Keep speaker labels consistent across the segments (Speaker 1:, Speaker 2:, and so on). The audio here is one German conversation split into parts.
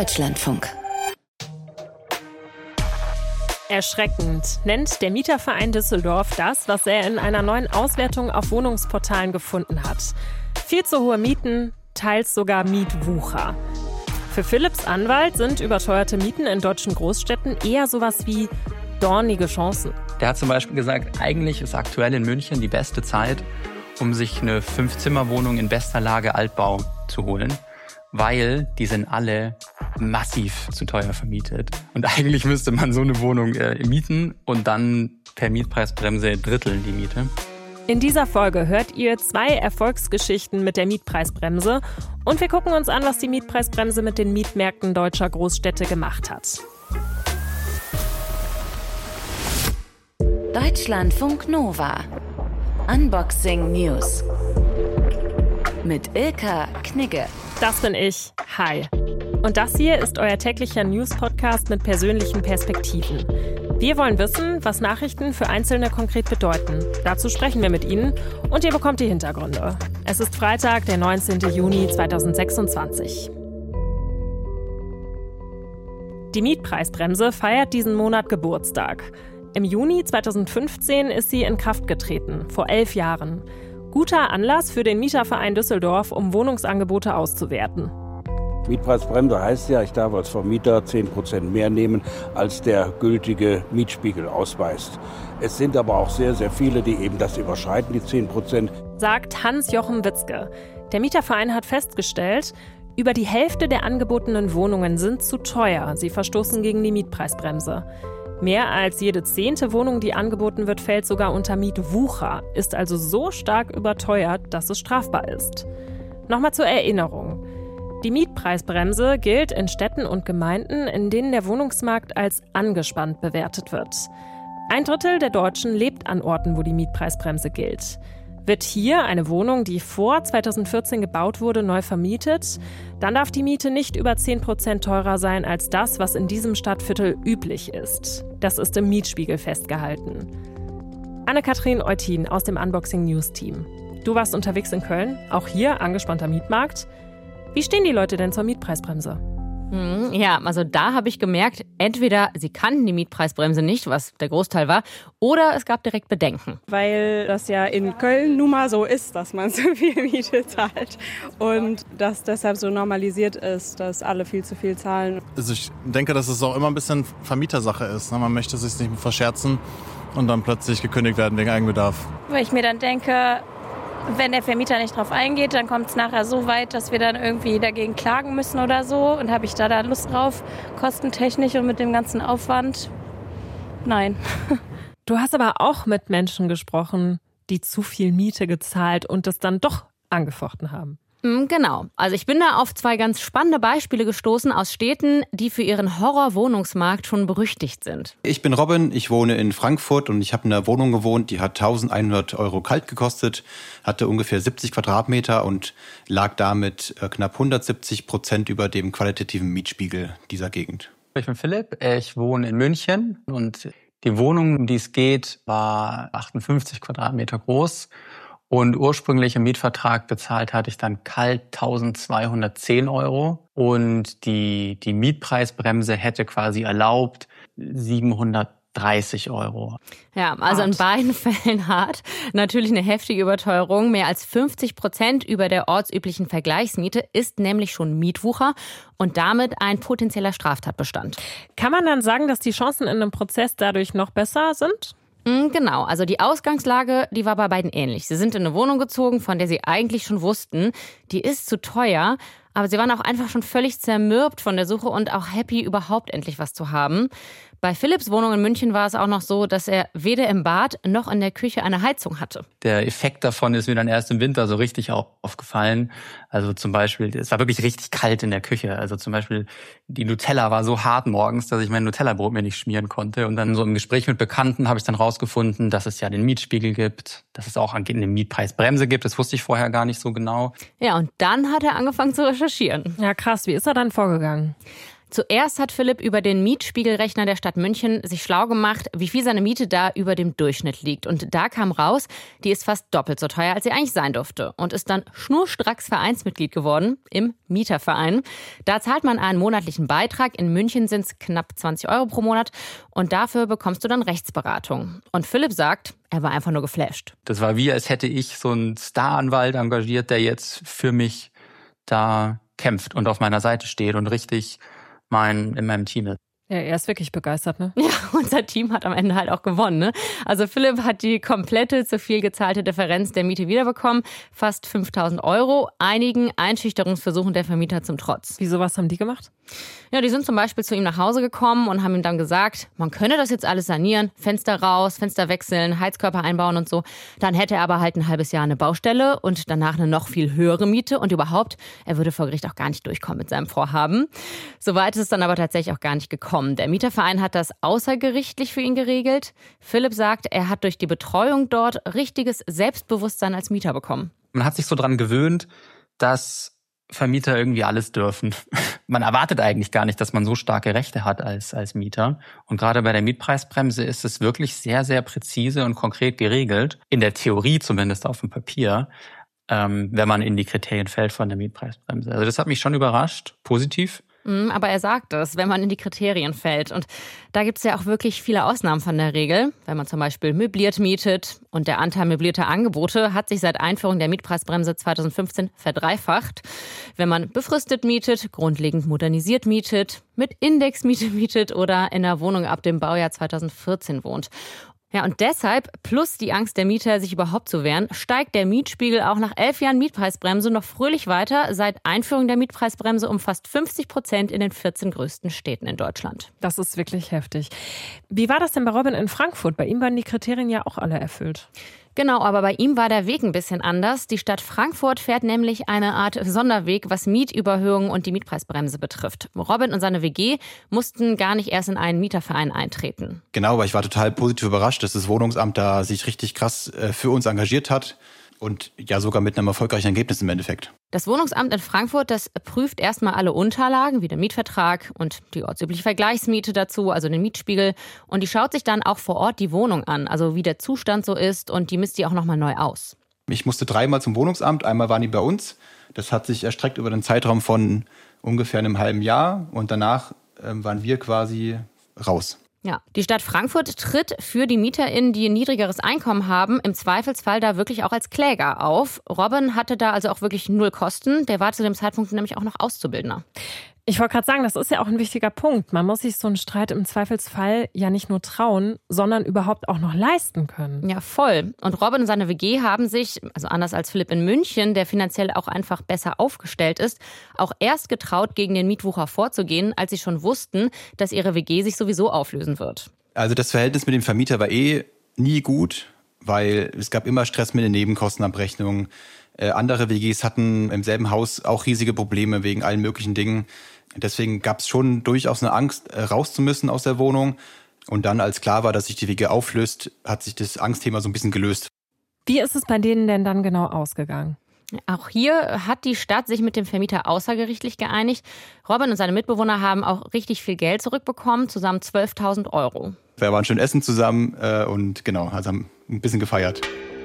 Speaker 1: Deutschlandfunk.
Speaker 2: Erschreckend nennt der Mieterverein Düsseldorf das, was er in einer neuen Auswertung auf Wohnungsportalen gefunden hat. Viel zu hohe Mieten, teils sogar Mietwucher. Für Philipps Anwalt sind überteuerte Mieten in deutschen Großstädten eher sowas wie dornige Chancen.
Speaker 3: Der hat zum Beispiel gesagt, eigentlich ist aktuell in München die beste Zeit, um sich eine 5-Zimmer-Wohnung in bester Lage Altbau zu holen, weil die sind alle massiv zu teuer vermietet. Und eigentlich müsste man so eine Wohnung mieten und dann per Mietpreisbremse dritteln die Miete.
Speaker 2: In dieser Folge hört ihr 2 Erfolgsgeschichten mit der Mietpreisbremse und wir gucken uns an, was die Mietpreisbremse mit den Mietmärkten deutscher Großstädte gemacht hat.
Speaker 1: Deutschlandfunk Nova. Unboxing News. Mit Ilka Knigge.
Speaker 2: Das bin ich. Hi. Und das hier ist euer täglicher News-Podcast mit persönlichen Perspektiven. Wir wollen wissen, was Nachrichten für Einzelne konkret bedeuten. Dazu sprechen wir mit Ihnen und ihr bekommt die Hintergründe. Es ist Freitag, der 19. Juni 2026. Die Mietpreisbremse feiert diesen Monat Geburtstag. Im Juni 2015 ist sie in Kraft getreten, vor 11 Jahren. Guter Anlass für den Mieterverein Düsseldorf, um Wohnungsangebote auszuwerten.
Speaker 4: Mietpreisbremse heißt ja, ich darf als Vermieter 10% mehr nehmen, als der gültige Mietspiegel ausweist. Es sind aber auch sehr, sehr viele, die eben das überschreiten, die 10%.
Speaker 2: Sagt Hans-Jochen Witzke. Der Mieterverein hat festgestellt, über die Hälfte der angebotenen Wohnungen sind zu teuer. Sie verstoßen gegen die Mietpreisbremse. Mehr als jede 10. Wohnung, die angeboten wird, fällt sogar unter Mietwucher, ist also so stark überteuert, dass es strafbar ist. Nochmal zur Erinnerung. Die Mietpreisbremse gilt in Städten und Gemeinden, in denen der Wohnungsmarkt als angespannt bewertet wird. 1/3 der Deutschen lebt an Orten, wo die Mietpreisbremse gilt. Wird hier eine Wohnung, die vor 2014 gebaut wurde, neu vermietet, dann darf die Miete nicht über 10% teurer sein als das, was in diesem Stadtviertel üblich ist. Das ist im Mietspiegel festgehalten. Anne-Kathrin Eutin aus dem Unboxing News Team. Du warst unterwegs in Köln, auch hier angespannter Mietmarkt. Wie stehen die Leute denn zur Mietpreisbremse?
Speaker 5: Ja, also da habe ich gemerkt, entweder sie kannten die Mietpreisbremse nicht, was der Großteil war, oder es gab direkt Bedenken.
Speaker 6: Weil das ja in Köln nun mal so ist, dass man so viel Miete zahlt und das deshalb so normalisiert ist, dass alle viel zu viel zahlen.
Speaker 7: Also ich denke, dass es auch immer ein bisschen Vermietersache ist. Man möchte sich nicht verscherzen und dann plötzlich gekündigt werden wegen Eigenbedarf.
Speaker 8: Weil ich mir dann denke, wenn der Vermieter nicht drauf eingeht, dann kommt es nachher so weit, dass wir dann irgendwie dagegen klagen müssen oder so. Und habe ich da Lust drauf, kostentechnisch und mit dem ganzen Aufwand? Nein.
Speaker 2: Du hast aber auch mit Menschen gesprochen, die zu viel Miete gezahlt und das dann doch angefochten haben.
Speaker 5: Genau. Also ich bin da auf 2 ganz spannende Beispiele gestoßen aus Städten, die für ihren Horror-Wohnungsmarkt schon berüchtigt sind.
Speaker 9: Ich bin Robin, ich wohne in Frankfurt und ich habe in einer Wohnung gewohnt, die hat 1.100 € kalt gekostet, hatte ungefähr 70 Quadratmeter und lag damit knapp 170% über dem qualitativen Mietspiegel dieser Gegend.
Speaker 3: Ich bin Philipp, ich wohne in München und die Wohnung, um die es geht, war 58 Quadratmeter groß. Und ursprünglich im Mietvertrag bezahlt hatte ich dann kalt 1.210 € und die Mietpreisbremse hätte quasi erlaubt 730 €.
Speaker 5: Ja, also in beiden Fällen hart. Natürlich eine heftige Überteuerung. Mehr als 50% über der ortsüblichen Vergleichsmiete ist nämlich schon Mietwucher und damit ein potenzieller Straftatbestand.
Speaker 2: Kann man dann sagen, dass die Chancen in einem Prozess dadurch noch besser sind?
Speaker 5: Genau, also die Ausgangslage, die war bei beiden ähnlich. Sie sind in eine Wohnung gezogen, von der sie eigentlich schon wussten, die ist zu teuer, aber sie waren auch einfach schon völlig zermürbt von der Suche und auch happy, überhaupt endlich was zu haben. Bei Philipps Wohnung in München war es auch noch so, dass er weder im Bad noch in der Küche eine Heizung hatte.
Speaker 3: Der Effekt davon ist mir dann erst im Winter so richtig aufgefallen. Also zum Beispiel, es war wirklich richtig kalt in der Küche. Also zum Beispiel, die Nutella war so hart morgens, dass ich mein Nutella-Brot mir nicht schmieren konnte. Und dann so im Gespräch mit Bekannten habe ich dann rausgefunden, dass es ja den Mietspiegel gibt, dass es auch eine Mietpreisbremse gibt. Das wusste ich vorher gar nicht so genau.
Speaker 5: Ja, und dann hat er angefangen zu recherchieren.
Speaker 2: Ja, krass. Wie ist er dann vorgegangen?
Speaker 5: Zuerst hat Philipp über den Mietspiegelrechner der Stadt München sich schlau gemacht, wie viel seine Miete da über dem Durchschnitt liegt. Und da kam raus, die ist fast doppelt so teuer, als sie eigentlich sein durfte. Und ist dann schnurstracks Vereinsmitglied geworden im Mieterverein. Da zahlt man einen monatlichen Beitrag. In München sind es knapp 20 € pro Monat. Und dafür bekommst du dann Rechtsberatung. Und Philipp sagt, er war einfach nur geflasht.
Speaker 3: Das war wie, als hätte ich so einen Staranwalt engagiert, der jetzt für mich da kämpft und auf meiner Seite steht und richtig in meinem Team ist.
Speaker 2: Ja, er ist wirklich begeistert, ne?
Speaker 5: Ja, unser Team hat am Ende halt auch gewonnen, ne? Also Philipp hat die komplette zu viel gezahlte Differenz der Miete wiederbekommen, fast 5.000 €, einigen Einschüchterungsversuchen der Vermieter zum Trotz.
Speaker 2: Wieso, was haben die gemacht?
Speaker 5: Ja, die sind zum Beispiel zu ihm nach Hause gekommen und haben ihm dann gesagt, man könne das jetzt alles sanieren, Fenster raus, Fenster wechseln, Heizkörper einbauen und so. Dann hätte er aber halt ein halbes Jahr eine Baustelle und danach eine noch viel höhere Miete und überhaupt, er würde vor Gericht auch gar nicht durchkommen mit seinem Vorhaben. Soweit ist es dann aber tatsächlich auch gar nicht gekommen. Der Mieterverein hat das außergerichtlich für ihn geregelt. Philipp sagt, er hat durch die Betreuung dort richtiges Selbstbewusstsein als Mieter bekommen.
Speaker 3: Man hat sich so dran gewöhnt, dass Vermieter irgendwie alles dürfen. Man erwartet eigentlich gar nicht, dass man so starke Rechte hat als Mieter. Und gerade bei der Mietpreisbremse ist es wirklich sehr, sehr präzise und konkret geregelt. In der Theorie zumindest auf dem Papier, wenn man in die Kriterien fällt von der Mietpreisbremse. Also das hat mich schon überrascht, positiv.
Speaker 5: Aber er sagt es, wenn man in die Kriterien fällt. Und da gibt es ja auch wirklich viele Ausnahmen von der Regel. Wenn man zum Beispiel möbliert mietet und der Anteil möblierter Angebote hat sich seit Einführung der Mietpreisbremse 2015 verdreifacht. Wenn man befristet mietet, grundlegend modernisiert mietet, mit Indexmiete mietet oder in einer Wohnung ab dem Baujahr 2014 wohnt. Ja, und deshalb, plus die Angst der Mieter, sich überhaupt zu wehren, steigt der Mietspiegel auch nach 11 Jahren Mietpreisbremse noch fröhlich weiter. Seit Einführung der Mietpreisbremse um fast 50% in den 14 größten Städten in Deutschland.
Speaker 2: Das ist wirklich heftig. Wie war das denn bei Robin in Frankfurt? Bei ihm waren die Kriterien ja auch alle erfüllt.
Speaker 5: Genau, aber bei ihm war der Weg ein bisschen anders. Die Stadt Frankfurt fährt nämlich eine Art Sonderweg, was Mietüberhöhungen und die Mietpreisbremse betrifft. Robin und seine WG mussten gar nicht erst in einen Mieterverein eintreten.
Speaker 9: Genau, aber ich war total positiv überrascht, dass das Wohnungsamt da sich richtig krass für uns engagiert hat. Und ja, sogar mit einem erfolgreichen Ergebnis im Endeffekt.
Speaker 5: Das Wohnungsamt in Frankfurt, das prüft erstmal alle Unterlagen, wie der Mietvertrag und die ortsübliche Vergleichsmiete dazu, also den Mietspiegel. Und die schaut sich dann auch vor Ort die Wohnung an, also wie der Zustand so ist, und die misst die auch nochmal neu aus.
Speaker 9: Ich musste 3-mal zum Wohnungsamt, einmal waren die bei uns. Das hat sich erstreckt über den Zeitraum von ungefähr einem halben Jahr und danach waren wir quasi raus.
Speaker 5: Ja, die Stadt Frankfurt tritt für die MieterInnen, die ein niedrigeres Einkommen haben, im Zweifelsfall da wirklich auch als Kläger auf. Robin hatte da also auch wirklich 0 Kosten. Der war zu dem Zeitpunkt nämlich auch noch Auszubildender.
Speaker 2: Ich wollte gerade sagen, das ist ja auch ein wichtiger Punkt. Man muss sich so einen Streit im Zweifelsfall ja nicht nur trauen, sondern überhaupt auch noch leisten können.
Speaker 5: Ja, voll. Und Robin und seine WG haben sich, also anders als Philipp in München, der finanziell auch einfach besser aufgestellt ist, auch erst getraut, gegen den Mietwucher vorzugehen, als sie schon wussten, dass ihre WG sich sowieso auflösen wird.
Speaker 9: Also das Verhältnis mit dem Vermieter war nie gut, weil es gab immer Stress mit den Nebenkostenabrechnungen. Andere WGs hatten im selben Haus auch riesige Probleme wegen allen möglichen Dingen. Deswegen gab es schon durchaus eine Angst, raus zu müssen aus der Wohnung. Und dann, als klar war, dass sich die WG auflöst, hat sich das Angstthema so ein bisschen gelöst.
Speaker 2: Wie ist es bei denen denn dann genau ausgegangen?
Speaker 5: Auch hier hat die Stadt sich mit dem Vermieter außergerichtlich geeinigt. Robin und seine Mitbewohner haben auch richtig viel Geld zurückbekommen, zusammen 12.000 €.
Speaker 9: Wir waren schön essen zusammen und genau, also haben ein bisschen gefeiert.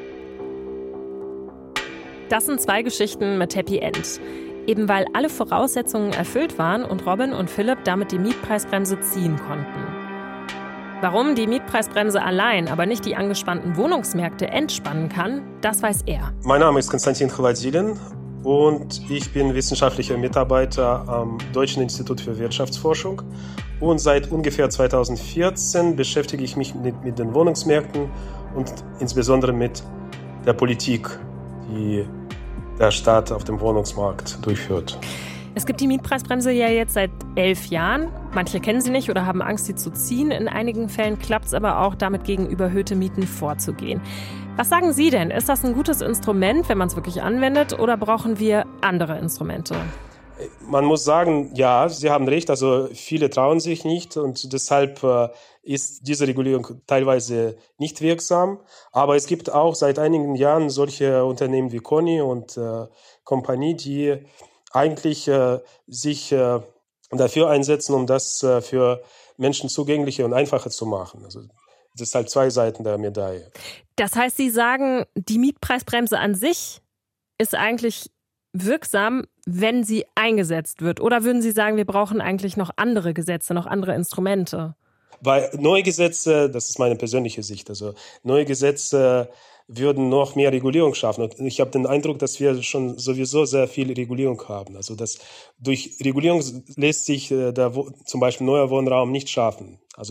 Speaker 2: Das sind 2 Geschichten mit Happy End. Eben weil alle Voraussetzungen erfüllt waren und Robin und Philipp damit die Mietpreisbremse ziehen konnten. Warum die Mietpreisbremse allein, aber nicht die angespannten Wohnungsmärkte entspannen kann, das weiß er.
Speaker 10: Mein Name ist Konstantin Khavatzilin und ich bin wissenschaftlicher Mitarbeiter am Deutschen Institut für Wirtschaftsforschung. Und seit ungefähr 2014 beschäftige ich mich mit den Wohnungsmärkten und insbesondere mit der Politik, die der Staat auf dem Wohnungsmarkt durchführt.
Speaker 2: Es gibt die Mietpreisbremse ja jetzt seit 11 Jahren. Manche kennen sie nicht oder haben Angst, sie zu ziehen. In einigen Fällen klappt es aber auch, damit gegen überhöhte Mieten vorzugehen. Was sagen Sie denn? Ist das ein gutes Instrument, wenn man es wirklich anwendet, oder brauchen wir andere Instrumente?
Speaker 10: Man muss sagen, ja, Sie haben recht, also viele trauen sich nicht und deshalb ist diese Regulierung teilweise nicht wirksam. Aber es gibt auch seit einigen Jahren solche Unternehmen wie Kony und Kompanie, die eigentlich sich dafür einsetzen, um das für Menschen zugänglicher und einfacher zu machen. Also das ist halt zwei Seiten der Medaille.
Speaker 2: Das heißt, Sie sagen, die Mietpreisbremse an sich ist eigentlich wirksam, wenn sie eingesetzt wird? Oder würden Sie sagen, wir brauchen eigentlich noch andere Gesetze, noch andere Instrumente?
Speaker 10: Bei neue Gesetze, das ist meine persönliche Sicht, also neue Gesetze würden noch mehr Regulierung schaffen. Und ich habe den Eindruck, dass wir schon sowieso sehr viel Regulierung haben. Also dass durch Regulierung lässt sich zum Beispiel neuer Wohnraum nicht schaffen. Also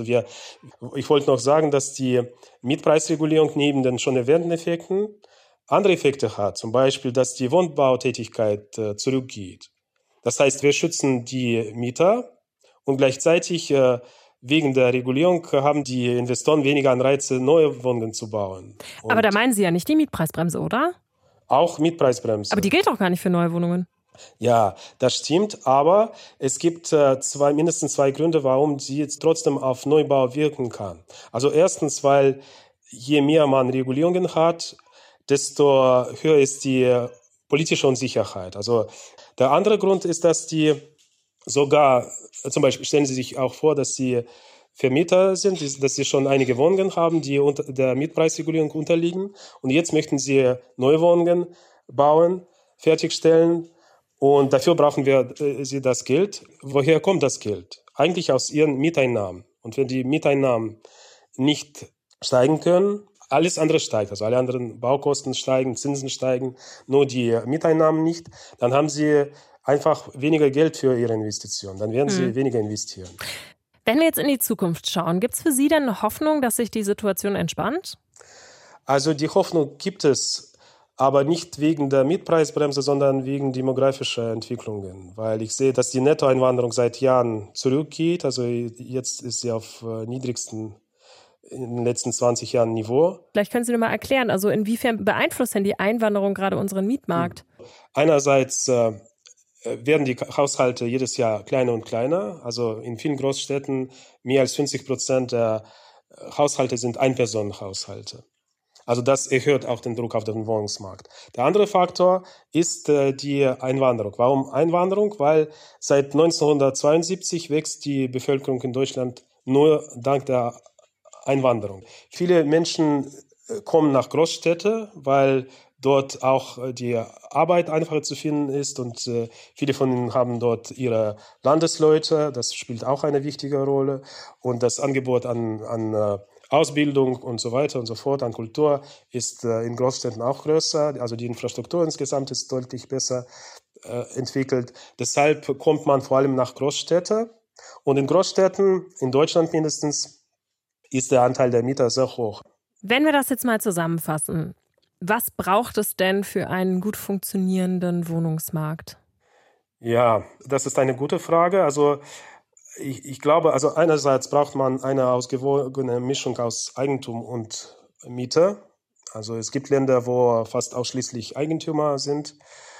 Speaker 10: ich wollte noch sagen, dass die Mietpreisregulierung neben den schon erwähnten Effekten andere Effekte hat. Zum Beispiel, dass die Wohnbautätigkeit zurückgeht. Das heißt, wir schützen die Mieter und gleichzeitig wegen der Regulierung haben die Investoren weniger Anreize, neue Wohnungen zu bauen.
Speaker 2: Aber da meinen Sie ja nicht die Mietpreisbremse, oder?
Speaker 10: Auch Mietpreisbremse.
Speaker 2: Aber die gilt doch gar nicht für neue Wohnungen.
Speaker 10: Ja, das stimmt, aber es gibt mindestens zwei Gründe, warum sie jetzt trotzdem auf Neubau wirken kann. Also erstens, weil je mehr man Regulierungen hat, desto höher ist die politische Unsicherheit. Also der andere Grund ist, dass die sogar, zum Beispiel stellen Sie sich auch vor, dass Sie Vermieter sind, dass Sie schon einige Wohnungen haben, die unter der Mietpreisregulierung unterliegen. Und jetzt möchten Sie neue Wohnungen bauen, fertigstellen. Und dafür brauchen Sie das Geld. Woher kommt das Geld? Eigentlich aus Ihren Mieteinnahmen. Und wenn die Mieteinnahmen nicht steigen können, alles andere steigt, also alle anderen Baukosten steigen, Zinsen steigen, nur die Mieteinnahmen nicht, dann haben Sie einfach weniger Geld für Ihre Investitionen. Dann werden Sie weniger investieren.
Speaker 2: Wenn wir jetzt in die Zukunft schauen, gibt es für Sie denn eine Hoffnung, dass sich die Situation entspannt?
Speaker 10: Also die Hoffnung gibt es, aber nicht wegen der Mietpreisbremse, sondern wegen demografischer Entwicklungen. Weil ich sehe, dass die Nettoeinwanderung seit Jahren zurückgeht. Also jetzt ist sie auf niedrigsten in den letzten 20 Jahren Niveau.
Speaker 2: Vielleicht können Sie mir mal erklären, also inwiefern beeinflusst denn die Einwanderung gerade unseren Mietmarkt?
Speaker 10: Einerseits werden die Haushalte jedes Jahr kleiner und kleiner. Also in vielen Großstädten mehr als 50% der Haushalte sind Einpersonenhaushalte. Also das erhöht auch den Druck auf den Wohnungsmarkt. Der andere Faktor ist die Einwanderung. Warum Einwanderung? Weil seit 1972 wächst die Bevölkerung in Deutschland nur dank der Einwanderung. Viele Menschen kommen nach Großstädte, weil dort auch die Arbeit einfacher zu finden ist und viele von ihnen haben dort ihre Landesleute. Das spielt auch eine wichtige Rolle. Und das Angebot an Ausbildung und so weiter und so fort, an Kultur ist in Großstädten auch größer. Also die Infrastruktur insgesamt ist deutlich besser entwickelt. Deshalb kommt man vor allem nach Großstädten. Und in Großstädten, in Deutschland mindestens, ist der Anteil der Mieter sehr hoch.
Speaker 2: Wenn wir das jetzt mal zusammenfassen, was braucht es denn für einen gut funktionierenden Wohnungsmarkt?
Speaker 10: Ja, das ist eine gute Frage. Also ich glaube, also einerseits braucht man eine ausgewogene Mischung aus Eigentum und Miete. Also es gibt Länder, wo fast ausschließlich Eigentümer sind.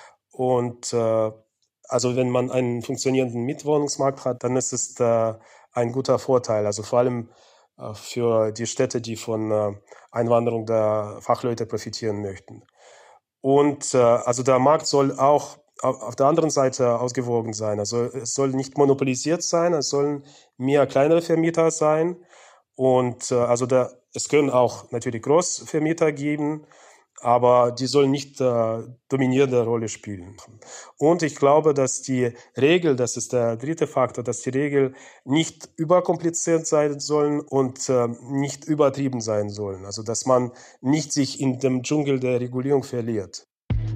Speaker 10: Und also wenn man einen funktionierenden Mietwohnungsmarkt hat, dann ist es ein guter Vorteil. Also vor allem für die Städte, die von Einwanderung der Fachleute profitieren möchten. Und also der Markt soll auch auf der anderen Seite ausgewogen sein. Also es soll nicht monopolisiert sein, es sollen mehr kleinere Vermieter sein. Und also es können auch natürlich Großvermieter geben, aber die sollen nicht dominierende Rolle spielen. Und ich glaube, dass die Regel, das ist der dritte Faktor, dass die Regel nicht überkompliziert sein sollen und nicht übertrieben sein sollen. Also dass man nicht sich in dem Dschungel der Regulierung verliert.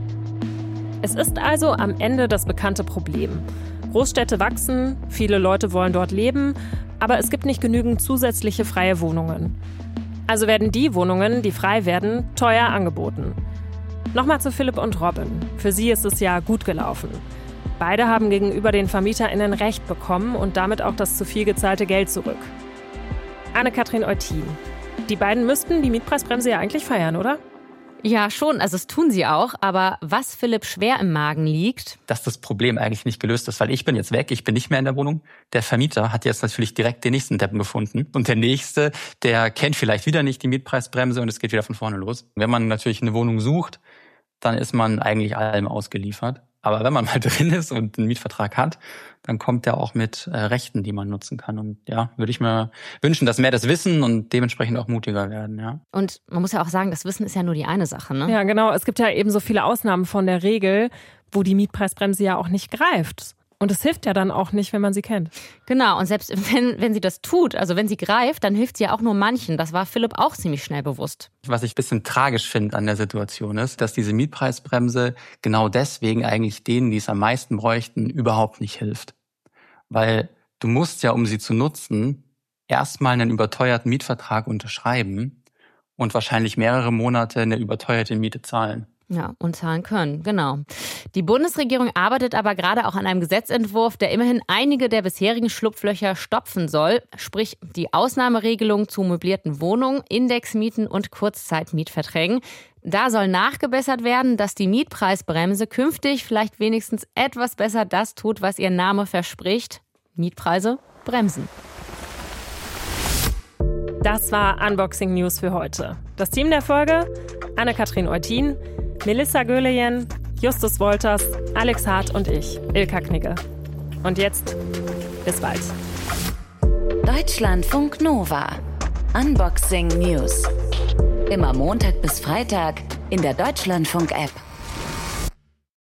Speaker 2: Es ist also am Ende das bekannte Problem. Großstädte wachsen, viele Leute wollen dort leben, aber es gibt nicht genügend zusätzliche freie Wohnungen. Also werden die Wohnungen, die frei werden, teuer angeboten. Nochmal zu Philipp und Robin. Für sie ist es ja gut gelaufen. Beide haben gegenüber den VermieterInnen Recht bekommen und damit auch das zu viel gezahlte Geld zurück. Anne-Kathrin Eutin. Die beiden müssten die Mietpreisbremse ja eigentlich feiern, oder?
Speaker 5: Ja, schon. Also das tun sie auch. Aber was Philipp schwer im Magen liegt...
Speaker 3: Dass das Problem eigentlich nicht gelöst ist, weil ich bin jetzt weg, ich bin nicht mehr in der Wohnung. Der Vermieter hat jetzt natürlich direkt den nächsten Deppen gefunden. Und der Nächste, der kennt vielleicht wieder nicht die Mietpreisbremse und es geht wieder von vorne los. Wenn man natürlich eine Wohnung sucht, dann ist man eigentlich allem ausgeliefert. Aber wenn man mal drin ist und einen Mietvertrag hat, dann kommt der auch mit Rechten, die man nutzen kann. Und ja, würde ich mir wünschen, dass mehr das wissen und dementsprechend auch mutiger werden. Ja.
Speaker 5: Und man muss ja auch sagen, das Wissen ist ja nur die eine Sache, ne?
Speaker 2: Ja, genau. Es gibt ja eben so viele Ausnahmen von der Regel, wo die Mietpreisbremse ja auch nicht greift. Und es hilft ja dann auch nicht, wenn man sie kennt.
Speaker 5: Genau, und selbst wenn sie das tut, also wenn sie greift, dann hilft sie ja auch nur manchen. Das war Philipp auch ziemlich schnell bewusst.
Speaker 3: Was ich ein bisschen tragisch finde an der Situation ist, dass diese Mietpreisbremse genau deswegen eigentlich denen, die es am meisten bräuchten, überhaupt nicht hilft. Weil du musst ja, um sie zu nutzen, erstmal einen überteuerten Mietvertrag unterschreiben und wahrscheinlich mehrere Monate eine überteuerte Miete zahlen.
Speaker 5: Ja, und zahlen können, genau. Die Bundesregierung arbeitet aber gerade auch an einem Gesetzentwurf, der immerhin einige der bisherigen Schlupflöcher stopfen soll. Sprich, die Ausnahmeregelung zu möblierten Wohnungen, Indexmieten und Kurzzeitmietverträgen. Da soll nachgebessert werden, dass die Mietpreisbremse künftig vielleicht wenigstens etwas besser das tut, was ihr Name verspricht. Mietpreise bremsen.
Speaker 2: Das war Unboxing News für heute. Das Team der Folge: Anne-Kathrin Eutin, Melissa Göhlejen, Justus Wolters, Alex Hart und ich, Ilka Knigge. Und jetzt, bis bald.
Speaker 1: Deutschlandfunk Nova. Unboxing News. Immer Montag bis Freitag in der Deutschlandfunk-App.